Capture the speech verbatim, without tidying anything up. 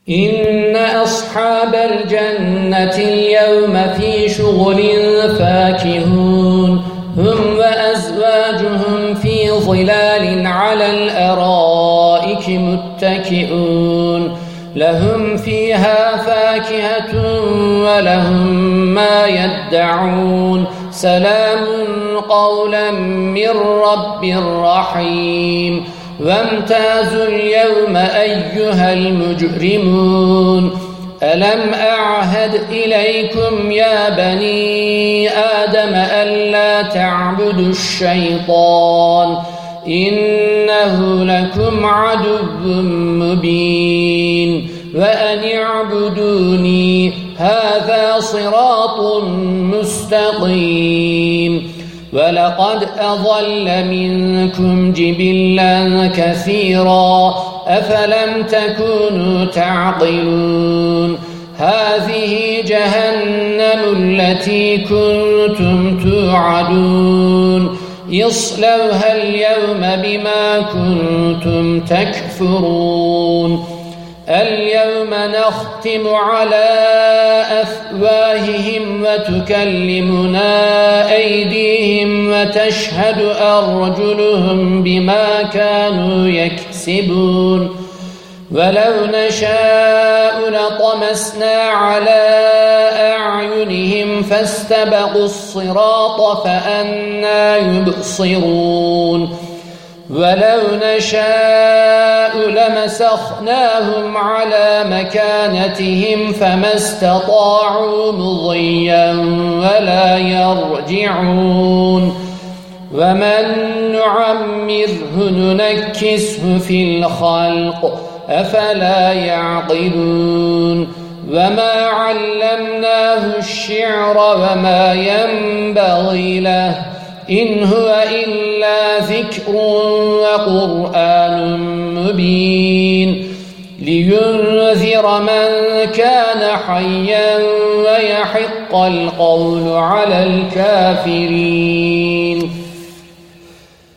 إن أصحاب الجنة اليوم في شغل فاكهون هم وأزواجهم في ظلال على الأرائك متكئون لهم فيها فاكهة ولهم ما يدعون سلام قولا من رب رحيم وامتازوا اليوم أيها المجرمون ألم أعهد إليكم يا بني آدم ألا تعبدوا الشيطان إنه لكم عدو مبين وأن اعبدوني هذا صراط مستقيم ولقد أضل منكم جبلا كثيرا أفلم تكونوا تعقلون هذه جهنم التي كنتم توعدون اصلوها اليوم بما كنتم تكفرون اليوم نختم على أفواههم وتكلمنا أيديهم وتشهد أرجلهم بما كانوا يكسبون ولو نشاء لطمسنا على أعينهم فاستبقوا الصراط فأنى يبصرون ولو نشاء لمسخناهم على مكانتهم فما استطاعوا مضيا ولا يرجعون ومن نعمره ننكسه في الخلق أفلا يعقلون وما علمناه الشعر وما ينبغي له إن هو إلا ذكر وقرآن مبين لينذر من كان حيا ويحق القول على الكافرين.